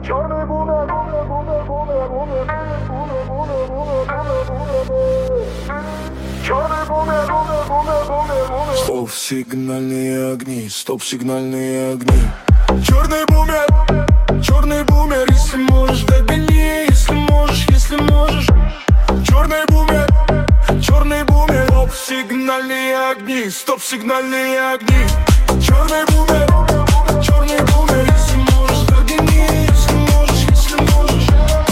Черный бумер, черный бумер. Стоп, сигнальные огни, стоп, сигнальные огни. Черный бумер, если можешь, догони, если можешь, если можешь. Черный бумер, стоп, сигнальные огни, стоп, сигнальные огни. Черный бумер, если можешь, догони, если можешь, если можешь.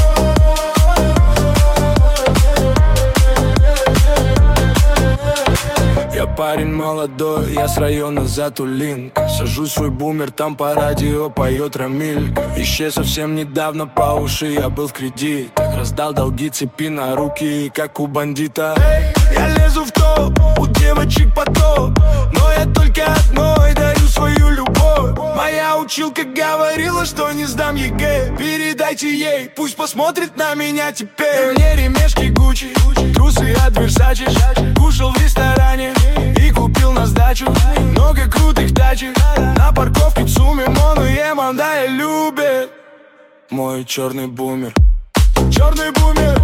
Я парень молодой, я с района Затулинка. Сажу свой бумер, там по радио поет Рамилька. Еще совсем недавно по уши я был в кредитах. Раздал долги, цепи на руки, как у бандита. Я лезу в топ, у девочек потоп, но я только одной дарю свою любовь. Моя училка говорила, что не сдам ЕГЭ. Передайте ей, пусть посмотрит на меня теперь. Мне ремешки Гуччи, трусы от Versace. Кушал в ресторане и купил на сдачу много крутых тачек. На парковке Цуми, Мону, Еманда любит Мой черный бумер. черный бумер,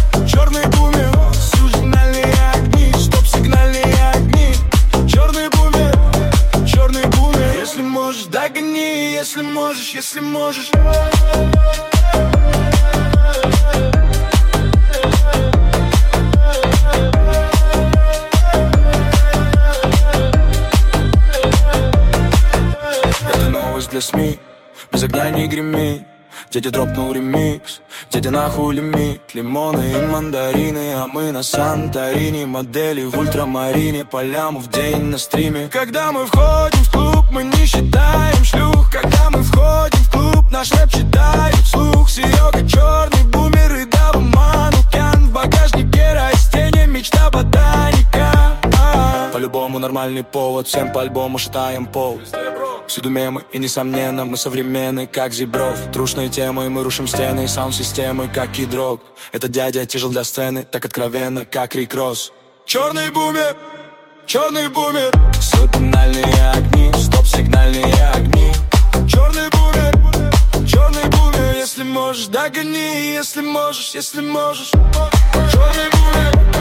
сигнальные огни, стоп, сигнальные огни. Черный бумер, если можешь, догони, если можешь, если можешь. Это новость для СМИ, без огня не греми. Дядя дропнул ремикс, дядя нахуй лимит. Лимоны и мандарины, а мы на Санторини. Модели в ультрамарине, по ляму в день на стриме. Когда мы входим в клуб, мы не считаем шлюх. Когда мы входим в клуб, наш рэп читает вслух. Серега черный бумер и Дава Манукян. В багажнике растения, мечта ботаника. По-любому нормальный повод, всем по альбому шатаем пол. Всюду мемы и несомненно мы современны, как Зебров. Трушные темы, мы рушим стены, саунд-системы, как Кидрок. Этот дядя тяжел для сцены, так откровенно, как Рик Росс. Черный бумер, сигнальные огни, стоп, сигнальные огни. черный бумер, если можешь, догони, если можешь, если можешь. Черный бумер,